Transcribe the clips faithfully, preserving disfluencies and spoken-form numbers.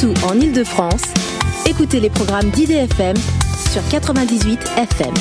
Partout en Île-de-France, écoutez les programmes d'I D F M sur quatre-vingt-dix-huit F M.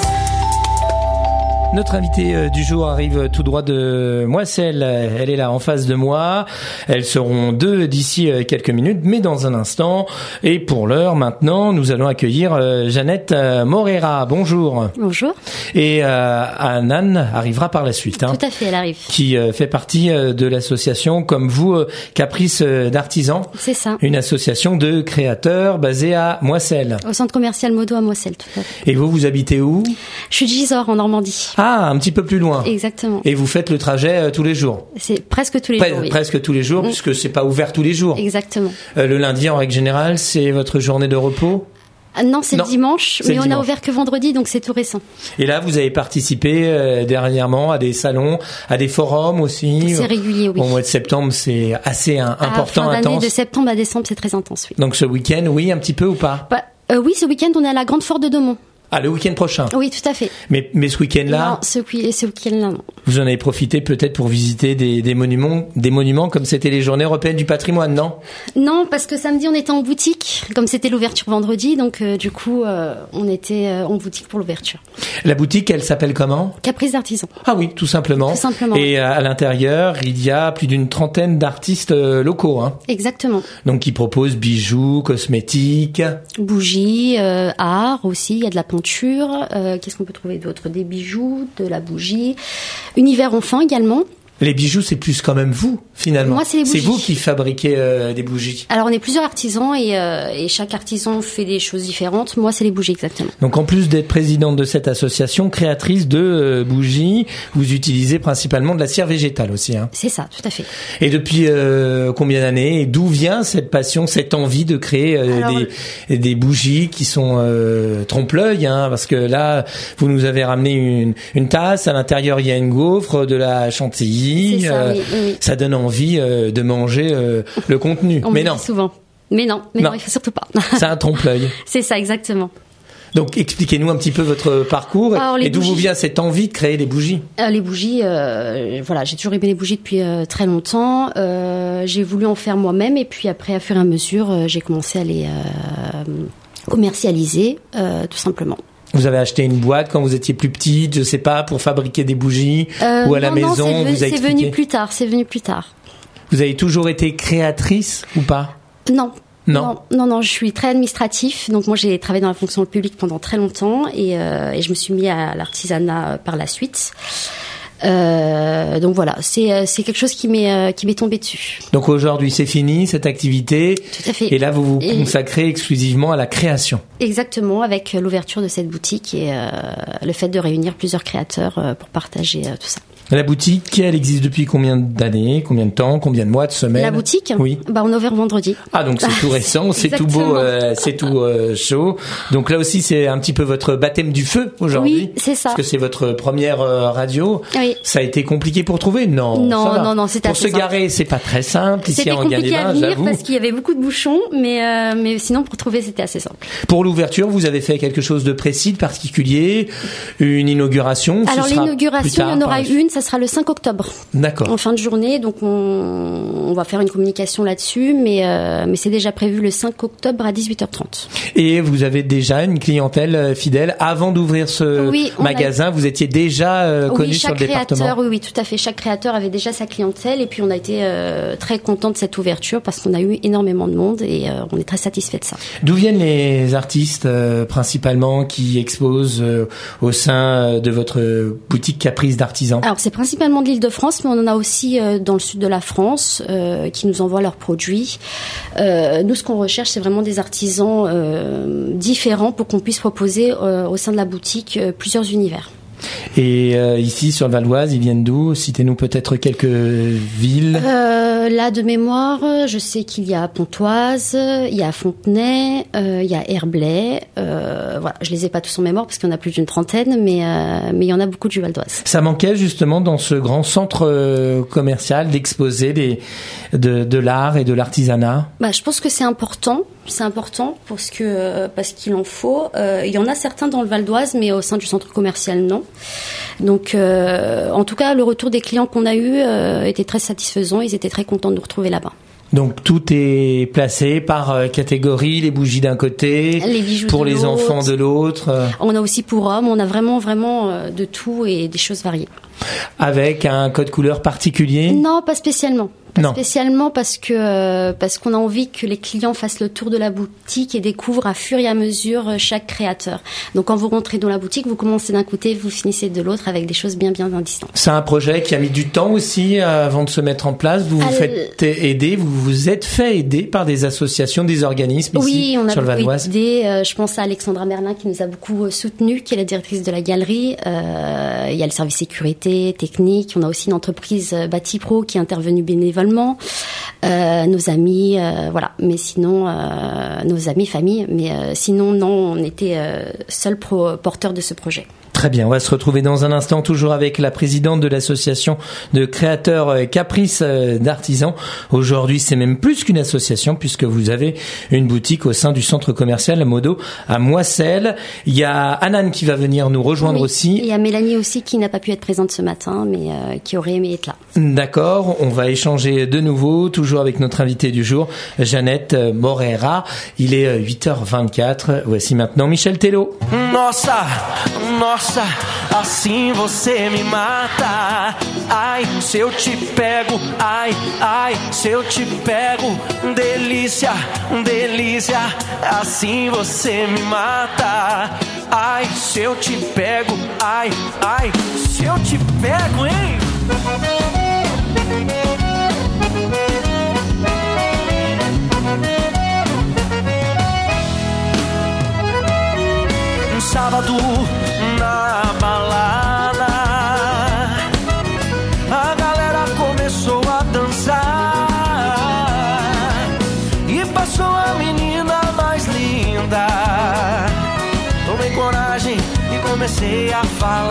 Notre invitée du jour arrive tout droit de Moisselles. Elle est là en face de moi. Elles seront deux d'ici quelques minutes, mais dans un instant. Et pour l'heure, maintenant, nous allons accueillir Jeannette Morera. Bonjour. Bonjour. Et euh, Anan arrivera par la suite. Hein, tout à fait, elle arrive. Qui euh, fait partie euh, de l'association, comme vous, euh, Caprice d'Artisans. C'est ça. Une association de créateurs basée à Moisselles. Au centre commercial Modo à Moisselles, tout à fait. Et vous, vous habitez où ? Je suis de Gisors, en Normandie. Ah, un petit peu plus loin. Exactement. Et vous faites le trajet euh, tous les jours. C'est presque tous les Pre- jours, oui. Presque tous les jours, mmh. puisque c'est pas ouvert tous les jours. Exactement. Euh, le lundi, en règle générale, c'est votre journée de repos ? Ah, non, c'est non, le dimanche, c'est mais le on dimanche. a ouvert que vendredi, donc c'est tout récent. Et là, vous avez participé euh, dernièrement à des salons, à des forums aussi. C'est régulier, oui. Au mois de septembre, c'est assez hein, important, à fin d'année, intense. de septembre à décembre, c'est très intense, oui. Donc ce week-end, oui, un petit peu ou pas ? Bah, euh, oui, ce week-end, on est à la Grande Fort de Domont. Ah, le week-end prochain. Oui, tout à fait. Mais, mais ce week-end-là, non, ce, ce week-end-là, non. Vous en avez profité peut-être pour visiter des, des monuments, des monuments comme c'était les Journées européennes du patrimoine, non ? Non, parce que samedi on était en boutique, comme c'était l'ouverture vendredi, donc euh, du coup euh, on était euh, en boutique pour l'ouverture. La boutique, elle s'appelle comment ? Caprice d'Artisans. Ah oui, tout simplement. Tout simplement. Et à l'intérieur, il y a plus d'une trentaine d'artistes locaux, hein. Exactement. Donc qui proposent bijoux, cosmétiques, bougies, euh, art aussi. Il y a de la peinture. Euh, qu'est-ce qu'on peut trouver d'autre ? Des bijoux, de la bougie. Univers enfant également. Les bijoux, c'est plus quand même vous, finalement. Moi, c'est les bougies. C'est vous qui fabriquez euh, des bougies. Alors, on est plusieurs artisans et, euh, et chaque artisan fait des choses différentes. Moi, c'est les bougies, exactement. Donc, en plus d'être présidente de cette association, créatrice de euh, bougies, vous utilisez principalement de la cire végétale aussi, hein. C'est ça, tout à fait. Et depuis euh, combien d'années ? Et d'où vient cette passion, cette envie de créer euh, Alors, des, des bougies qui sont euh, trompe-l'œil, hein, parce que là, vous nous avez ramené une, une tasse, à l'intérieur, il y a une gaufre, de la chantilly. C'est ça, euh, oui, oui. Ça donne envie euh, de manger euh, le contenu. On mais me non. dit souvent. Mais non, mais non, non il faut surtout pas. C'est un trompe-l'œil. C'est ça, exactement. Donc, expliquez-nous un petit peu votre parcours. Alors, et d'où bougies, vous vient cette envie de créer des bougies ? euh, Les bougies, euh, voilà, j'ai toujours aimé les bougies depuis euh, très longtemps. Euh, j'ai voulu en faire moi-même et puis après, à fur et à mesure, euh, j'ai commencé à les euh, commercialiser, euh, tout simplement. Vous avez acheté une boîte quand vous étiez plus petite, je sais pas, pour fabriquer des bougies, euh, ou à la non, maison, non, c'est venu, vous avez c'est expliqué. venu plus tard, c'est venu plus tard. Vous avez toujours été créatrice ou pas ? Non. Non. non, non, non, je suis très administratif. Donc moi, j'ai travaillé dans la fonction publique pendant très longtemps et, euh, et je me suis mis à l'artisanat par la suite. Euh, donc voilà, c'est c'est quelque chose qui m'est qui m'est tombé dessus. Donc aujourd'hui, c'est fini cette activité. Tout à fait. Et là, vous vous et consacrez exclusivement à la création. Exactement, avec l'ouverture de cette boutique et euh, le fait de réunir plusieurs créateurs euh, pour partager euh, tout ça. La boutique, elle existe depuis combien d'années, combien de temps, combien de mois, de semaines ? La boutique ? Oui. Bah, on a ouvert vendredi. Ah, donc c'est tout récent, c'est tout beau, euh, c'est tout euh, chaud. Donc là aussi, c'est un petit peu votre baptême du feu aujourd'hui. Oui, c'est ça. Parce que c'est votre première euh, radio. Oui. Ça a été compliqué pour trouver ? Non. Non, ça va. non, non, c'était Pour assez se garer, c'est pas très simple ici C'était en compliqué à Ganévin, venir j'avoue. parce qu'il y avait beaucoup de bouchons, mais euh, mais sinon pour trouver c'était assez simple. Pour l'ouverture, vous avez fait quelque chose de précis, de particulier, une inauguration. Alors ce sera l'inauguration, plus tard, il y en aura par la une, ça sera le cinq octobre. D'accord. En fin de journée, donc on, on va faire une communication là-dessus, mais euh, mais c'est déjà prévu le cinq octobre à dix-huit heures trente. Et vous avez déjà une clientèle fidèle avant d'ouvrir ce oui, magasin. A... Vous étiez déjà euh, oui, connu sur le département. Créateur, oui, oui, tout à fait. Chaque créateur avait déjà sa clientèle, et puis on a été euh, très content de cette ouverture parce qu'on a eu énormément de monde et euh, on est très satisfait de ça. D'où viennent les artistes euh, principalement qui exposent euh, au sein de votre boutique Caprice d'Artisans ? Alors c'est principalement de l'Île-de-France, mais on en a aussi euh, dans le sud de la France euh, qui nous envoient leurs produits. Euh, nous, ce qu'on recherche, c'est vraiment des artisans euh, différents pour qu'on puisse proposer euh, au sein de la boutique euh, plusieurs univers. Et euh, ici, sur le Val d'Oise, ils viennent d'où ? Citez-nous peut-être quelques villes. Euh, là, de mémoire, je sais qu'il y a Pontoise, il y a Fontenay, euh, il y a Herblay. Euh, voilà, je les ai pas tous en mémoire parce qu'il y en a plus d'une trentaine, mais euh, mais il y en a beaucoup du Val d'Oise. Ça manquait justement dans ce grand centre euh, commercial d'exposer des de, de l'art et de l'artisanat. Bah, je pense que c'est important. C'est important parce que parce qu'il en faut. Euh, il y en a certains dans le Val d'Oise, mais au sein du centre commercial, non. Donc, euh, en tout cas, le retour des clients qu'on a eu euh, était très satisfaisant. Ils étaient très contents de nous retrouver là-bas. Donc tout est placé par catégorie, les bougies d'un côté, les bijoux pour de les l'autre. enfants de l'autre. On a aussi pour hommes, on a vraiment vraiment de tout et des choses variées. Avec un code couleur particulier ? Non, pas spécialement. Pas non. spécialement parce que euh, parce qu'on a envie que les clients fassent le tour de la boutique et découvrent à fur et à mesure chaque créateur. Donc quand vous rentrez dans la boutique, vous commencez d'un côté, vous finissez de l'autre avec des choses bien bien distantes. C'est un projet qui a mis du temps aussi avant de se mettre en place. Vous vous Al... faites aider, vous vous êtes fait aider par des associations, des organismes oui, ici on a sur le Val-d'Oise. Aidé. Euh, je pense à Alexandra Merlin qui nous a beaucoup soutenu, qui est la directrice de la galerie. Euh, il y a le service sécurité, technique. On a aussi une entreprise Batipro qui est intervenue bénévolement. Euh, nos amis, euh, voilà. Mais sinon, euh, nos amis, famille. Mais euh, sinon, non, on était euh, seul pro- porteur de ce projet. Très bien, on va se retrouver dans un instant toujours avec la présidente de l'association de créateurs Caprice d'Artisans. Aujourd'hui, c'est même plus qu'une association puisque vous avez une boutique au sein du centre commercial Modo à Moisselles. Il y a Anan qui va venir nous rejoindre oui. aussi. Il y a Mélanie aussi qui n'a pas pu être présente ce matin mais euh, qui aurait aimé être là. D'accord, on va échanger de nouveau, toujours avec notre invitée du jour, Jeannette Moreira. Il est huit heures vingt-quatre. Voici maintenant Michel Tello. Nossa, nossa, assim você me mata. Ai, se eu te pego, ai, ai, se eu te pego. Delícia, delícia, assim você me mata. Ai, se eu te pego, ai, ai, se eu te pego, hein? Um sábado na balada, a galera começou a dançar e passou a menina mais linda. Tomei coragem e comecei a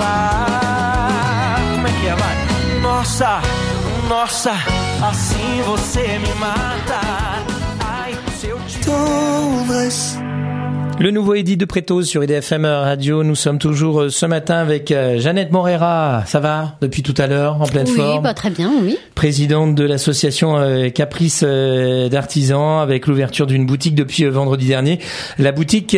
falar. Como é que é, vai? Nossa, nossa, assim você me mata. Ai, se eu te... Talvez... Le nouveau Eddy de Prétos sur I D F M Radio. Nous sommes toujours ce matin avec Jeannette Moreira. Ça va depuis tout à l'heure, en pleine oui, forme? Oui, bah, très bien, oui. Présidente de l'association Caprice d'Artisans, avec l'ouverture d'une boutique depuis vendredi dernier. La boutique,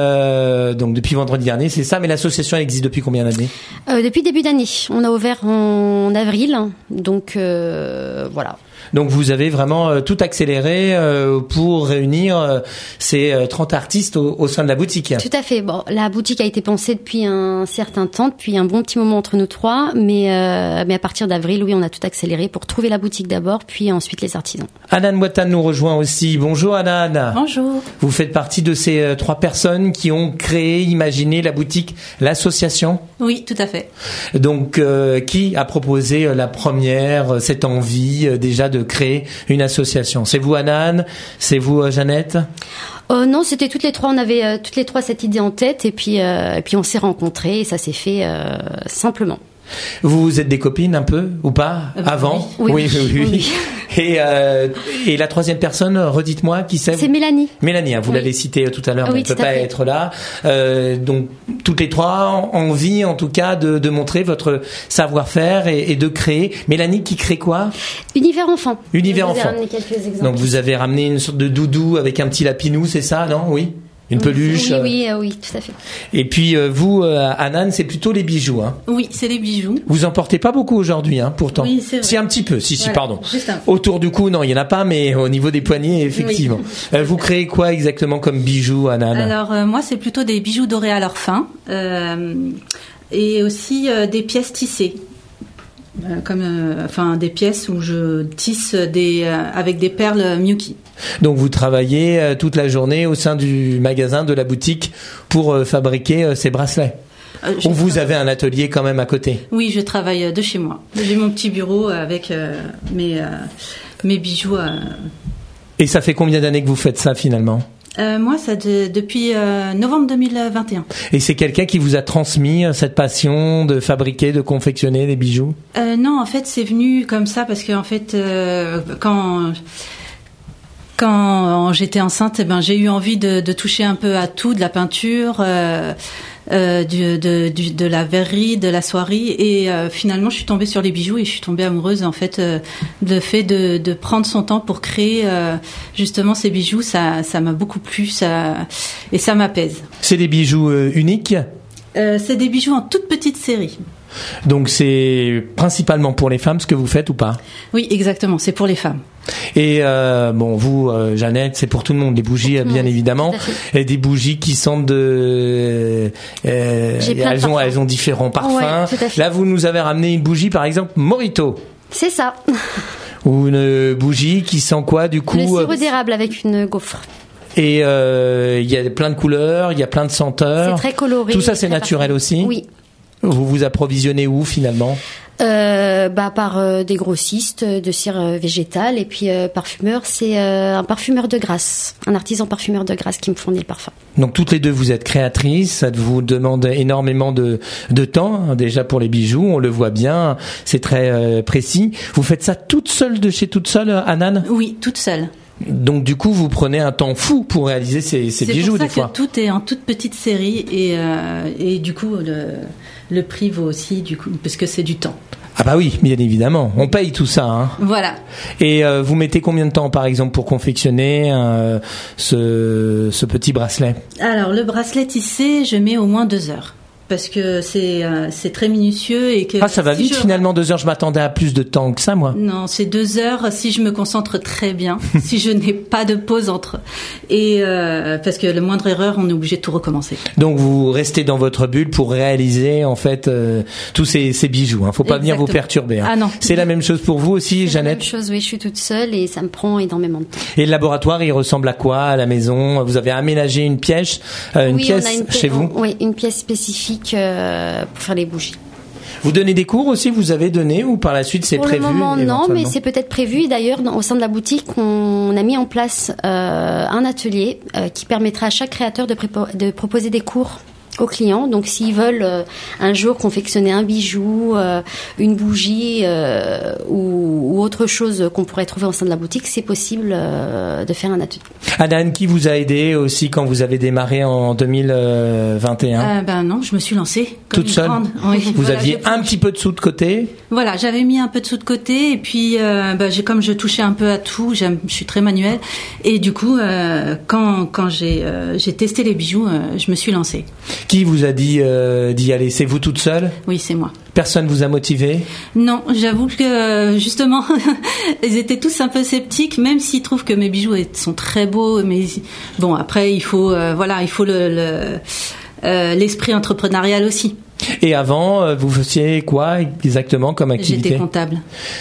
euh, donc depuis vendredi dernier, c'est ça, mais l'association elle existe depuis combien d'années? euh, Depuis début d'année. On a ouvert en avril, donc euh, voilà. Donc vous avez vraiment euh, tout accéléré euh, pour réunir euh, ces euh, trente artistes au, au sein de la boutique. Tout à fait. Bon, la boutique a été pensée depuis un certain temps, depuis un bon petit moment entre nous trois, mais euh, mais à partir d'avril, oui, on a tout accéléré pour trouver la boutique d'abord, puis ensuite les artisans. Anan Mouatan nous rejoint aussi. Bonjour Anan. Bonjour. Vous faites partie de ces euh, trois personnes qui ont créé, imaginé la boutique, l'association? Oui, tout à fait. Donc euh, qui a proposé euh, la première, euh, cette envie euh, déjà de créer une association? C'est vous Anan? C'est vous euh, Jeannette? Euh, non, c'était toutes les trois. On avait euh, toutes les trois cette idée en tête et puis euh, et puis on s'est rencontrés et ça s'est fait euh, simplement. Vous êtes des copines un peu ou pas euh, avant? Oui, oui, oui, oui. oui. oui. Et, euh, et la troisième personne, redites-moi qui c'est. C'est Mélanie. Mélanie, hein, vous oui. l'avez citée tout à l'heure, oui, mais elle ne peut pas fait. être là. Euh, donc toutes les trois, envie en tout cas de, de montrer votre savoir-faire et, et de créer. Mélanie qui crée quoi? Univers enfant. Univers je vous enfant. Ai ramené quelques exemples. Donc vous avez ramené une sorte de doudou avec un petit lapinou, c'est ça, non? Oui. Une peluche. Oui, oui, euh, oui, tout à fait. Et puis euh, vous, euh, Anan, c'est plutôt les bijoux, hein? Oui, c'est les bijoux. Vous en portez pas beaucoup aujourd'hui, hein, pourtant. Oui, c'est vrai. Si un petit peu, si, voilà, si, pardon. Juste un peu. Autour du cou, non, il y en a pas, mais au niveau des poignets, effectivement. Oui. Euh, vous créez quoi exactement comme bijoux, Anan? Alors euh, moi, c'est plutôt des bijoux dorés à leur fin, euh, et aussi euh, des pièces tissées. Euh, comme, euh, enfin, des pièces où je tisse des, euh, avec des perles Miyuki. Donc vous travaillez euh, toute la journée au sein du magasin, de la boutique, pour euh, fabriquer euh, ces bracelets. Euh, Ou vous avez un atelier quand même à côté? Oui, je travaille de chez moi. J'ai mon petit bureau avec euh, mes, euh, mes bijoux. Euh... Et ça fait combien d'années que vous faites ça finalement? Euh, moi, ça de, depuis euh, novembre deux mille vingt et un. Et c'est quelqu'un qui vous a transmis cette passion de fabriquer, de confectionner des bijoux? euh, Non, en fait, c'est venu comme ça parce que en fait, euh, quand Quand j'étais enceinte, eh ben, j'ai eu envie de, de toucher un peu à tout, de la peinture, euh, euh, du, de, du, de la verrerie, de la soierie. Et euh, finalement, je suis tombée sur les bijoux et je suis tombée amoureuse, en fait, euh, le fait de, de prendre son temps pour créer euh, justement ces bijoux. Ça, ça m'a beaucoup plu, ça, et ça m'apaise. C'est des bijoux euh, uniques ? euh, C'est des bijoux en toute petite série. Donc c'est principalement pour les femmes ce que vous faites ou pas ? Oui, exactement, c'est pour les femmes. Et euh, bon, vous, euh, Jeannette, c'est pour tout le monde, les bougies, bien monde, évidemment, et des bougies qui sentent de, euh, elles ont, elles ont différents parfums. Ouais, là, vous nous avez ramené une bougie, par exemple, Morito. C'est ça. Ou une bougie qui sent quoi, du coup ? Le sirop d'érable avec une gaufre. Et il euh, y a plein de couleurs, il y a plein de senteurs. C'est très coloré. Tout ça, c'est naturel parfum. Aussi ? Oui. Vous vous approvisionnez où finalement ? euh, bah, Par euh, des grossistes de cire euh, végétale et puis euh, parfumeur, c'est euh, un parfumeur de Grasse, un artisan parfumeur de Grasse qui me fournit le parfum. Donc toutes les deux vous êtes créatrices, ça vous demande énormément de, de temps, hein, déjà pour les bijoux, on le voit bien, c'est très euh, précis. Vous faites ça toute seule de chez toute seule, Hanan ? Oui, toute seule. Donc du coup, vous prenez un temps fou pour réaliser ces, ces bijoux des fois. C'est pour ça que tout est en toute petite série et, euh, et du coup le, le prix vaut aussi du coup parce que c'est du temps. Ah bah oui, bien évidemment, on paye tout ça. Hein. Voilà. Et euh, vous mettez combien de temps par exemple pour confectionner euh, ce, ce petit bracelet ? Alors le bracelet tissé, je mets au moins deux heures. Parce que c'est euh, c'est très minutieux et que ah ça va si vite je... finalement deux heures, je m'attendais à plus de temps que ça moi. Non, c'est deux heures si je me concentre très bien, si je n'ai pas de pause entre et euh, parce que la moindre erreur on est obligé de tout recommencer. Donc vous restez dans votre bulle pour réaliser en fait euh, tous ces, ces bijoux. Hein. Faut pas Exactement. venir vous perturber. Hein. Ah non. C'est la même chose pour vous aussi, c'est Jeannette ? C'est la même chose, oui. Je suis toute seule et ça me prend énormément de temps. Et le laboratoire, il ressemble à quoi à la maison ? Vous avez aménagé une pièce, euh, une oui, pièce on a une pi- chez vous ? Oui, une pièce spécifique. Euh, pour faire les bougies. Vous donnez des cours aussi, vous avez donné ou par la suite c'est pour prévu ? Pour le moment non, mais c'est peut-être prévu. Et d'ailleurs, dans, au sein de la boutique, on a mis en place euh, un atelier euh, qui permettra à chaque créateur de, prépo- de proposer des cours aux clients. Donc s'ils veulent euh, un jour confectionner un bijou, euh, une bougie euh, ou, ou autre chose qu'on pourrait trouver au sein de la boutique, c'est possible euh, de faire un atelier. Hanan, qui vous a aidé aussi quand vous avez démarré en deux mille vingt et un ? euh, Ben non, je me suis lancée comme toute une seule. grande. Oui, vous voilà, aviez un petit peu de sous de côté ? Voilà, j'avais mis un peu de sous de côté et puis euh, ben, j'ai, comme je touchais un peu à tout, j'aime, je suis très manuelle et du coup euh, quand quand j'ai euh, j'ai testé les bijoux, euh, je me suis lancée. Qui vous a dit euh, d'y aller ? C'est vous toute seule ? Oui, c'est moi. Personne vous a motivé ? Non, j'avoue que justement, ils étaient tous un peu sceptiques, même s'ils trouvent que mes bijoux sont très beaux. Mais bon, après, il faut, euh, voilà, il faut le, le euh, l'esprit entrepreneurial aussi. Et avant, vous faisiez quoi exactement comme activité ? J'étais comptable.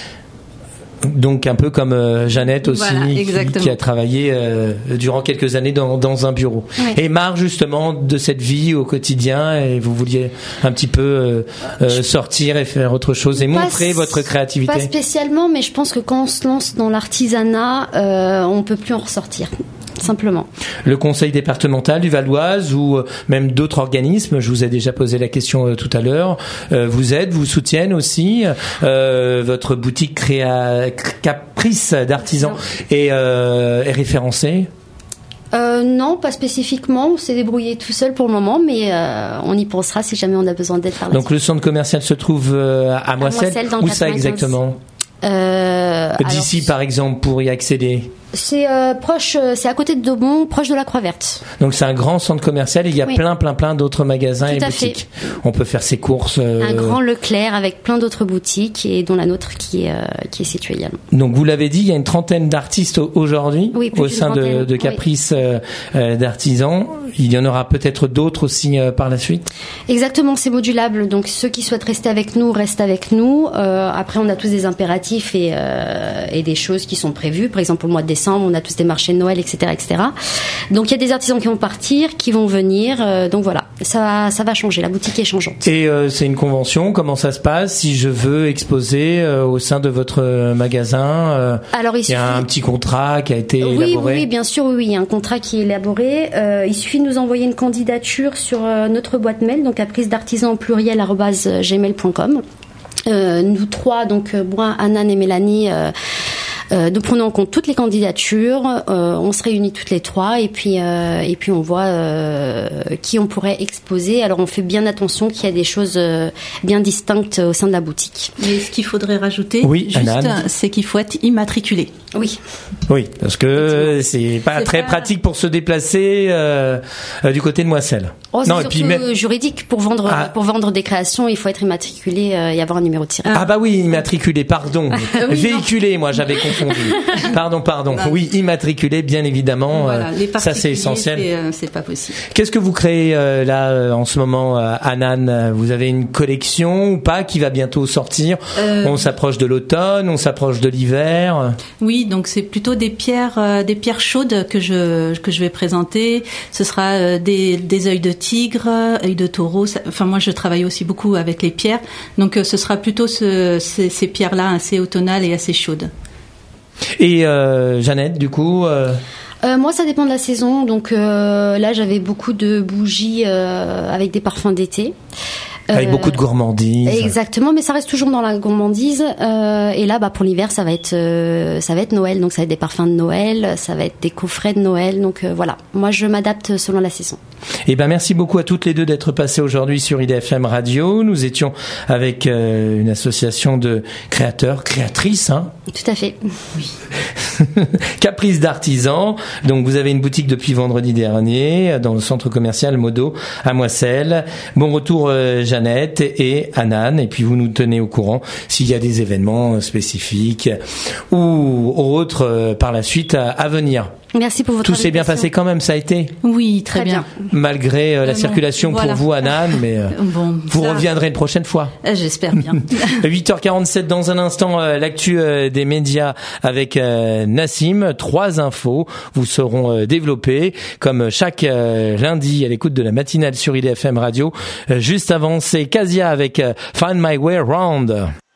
Donc un peu comme euh, Jeannette aussi, voilà, qui, qui a travaillé euh, durant quelques années dans, dans un bureau. Oui. Et marre justement de cette vie au quotidien et vous vouliez un petit peu euh, euh, sortir et faire autre chose et pas montrer votre créativité. Pas spécialement, mais je pense que quand on se lance dans l'artisanat, euh, on peut plus en ressortir. Simplement. Le conseil départemental du Val-d'Oise ou même d'autres organismes, je vous ai déjà posé la question euh, tout à l'heure, euh, vous aident, vous soutiennent aussi. Euh, votre boutique Créa... Caprice d'artisans est, euh, est référencée ? Euh, non, pas spécifiquement. On s'est débrouillé tout seul pour le moment, mais euh, on y pensera si jamais on a besoin d'aide par la Donc suite. le centre commercial se trouve euh, à Moisselles. À Moisselles, dans où ça exactement ? euh, D'ici, alors, par exemple, pour y accéder. C'est euh, proche, c'est à côté de Daumont, proche de la Croix-Verte. Donc c'est un grand centre commercial et il y a oui. plein, plein, plein d'autres magasins Tout et à boutiques. Fait. On peut faire ses courses. Euh... Un grand Leclerc avec plein d'autres boutiques et dont la nôtre qui est, euh, qui est située également. Donc vous l'avez dit, il y a une trentaine d'artistes aujourd'hui oui, au sein de, de Caprice oui. euh, d'artisans. Il y en aura peut-être d'autres aussi euh, par la suite. Exactement, c'est modulable. Donc ceux qui souhaitent rester avec nous restent avec nous. Euh, après, on a tous des impératifs et, euh, et des choses qui sont prévues. Par exemple, au mois de décembre, on a tous des marchés de Noël, et cetera, et cetera. Donc il y a des artisans qui vont partir, qui vont venir. Euh, donc voilà, ça, ça va changer. La boutique est changeante. Et euh, c'est une convention. Comment ça se passe si je veux exposer euh, au sein de votre magasin euh, Alors il, il y a suffit... un petit contrat qui a été oui, élaboré. Oui, bien sûr, oui, il y a un contrat qui est élaboré. Euh, il suffit de nous envoyer une candidature sur euh, notre boîte mail, donc caprice d'artisan au pluriel arobase gmail point com. Euh, nous trois, donc moi, Hanan et Mélanie. Euh, Euh, nous prenons en compte toutes les candidatures, euh, on se réunit toutes les trois et puis euh, et puis on voit euh, qui on pourrait exposer. Alors on fait bien attention qu'il y a des choses euh, bien distinctes au sein de la boutique. Mais ce qu'il faudrait rajouter, oui, juste, Anan. c'est qu'il faut être immatriculé. Oui. Oui, parce que c'est pas c'est très pas... pratique pour se déplacer euh, euh, du côté de Moisselles. Oh, c'est non, surtout et puis même... juridique pour vendre ah. pour vendre des créations, il faut être immatriculé euh, et avoir un numéro de tirage. Ah bah oui, immatriculé, pardon. oui, véhiculé, non. Moi j'avais confondu. Pardon, pardon. Non. Oui, immatriculé, bien évidemment. Voilà, euh, ça c'est essentiel. C'est, euh, c'est pas possible. Qu'est-ce que vous créez euh, là euh, en ce moment, euh, Anan? Vous avez une collection ou pas qui va bientôt sortir? euh... On s'approche de l'automne, on s'approche de l'hiver. Oui, donc c'est plutôt des pierres, euh, des pierres chaudes que je que je vais présenter. Ce sera euh, des des œils de tigre, œils de taureau. Ça, enfin moi je travaille aussi beaucoup avec les pierres, donc euh, ce sera plutôt ce, ces, ces pierres-là assez automnales et assez chaudes. Et euh, Jeannette, du coup. Euh... Euh, moi, ça dépend de la saison. Donc euh, là, j'avais beaucoup de bougies euh, avec des parfums d'été. Avec euh, beaucoup de gourmandise. Exactement, mais ça reste toujours dans la gourmandise. Euh, et là, bah pour l'hiver, ça va être euh, ça va être Noël, donc ça va être des parfums de Noël, ça va être des coffrets de Noël. Donc euh, voilà, moi je m'adapte selon la saison. Eh ben merci beaucoup à toutes les deux d'être passées aujourd'hui sur I D F M Radio. Nous étions avec euh, une association de créateurs, créatrices, hein. Tout à fait. Oui. Caprice d'artisans. Donc vous avez une boutique depuis vendredi dernier dans le centre commercial Modo à Moisselles. Bon retour euh, Jeannette et Anan, et puis vous nous tenez au courant s'il y a des événements spécifiques ou autres euh, par la suite à, à venir. Merci pour votre Tout s'est bien passé quand même, ça a été? Oui, très, très bien. bien. Malgré euh, la euh, circulation bon, voilà. pour vous, Anan, mais euh, bon, vous ça... reviendrez une prochaine fois. Euh, j'espère bien. huit heures quarante-sept dans un instant, euh, l'actu euh, des médias avec euh, Nassim. Trois infos vous seront euh, développées comme chaque euh, lundi à l'écoute de la matinale sur I D F M Radio. Euh, juste avant, c'est Casia avec euh, Find My Way Round.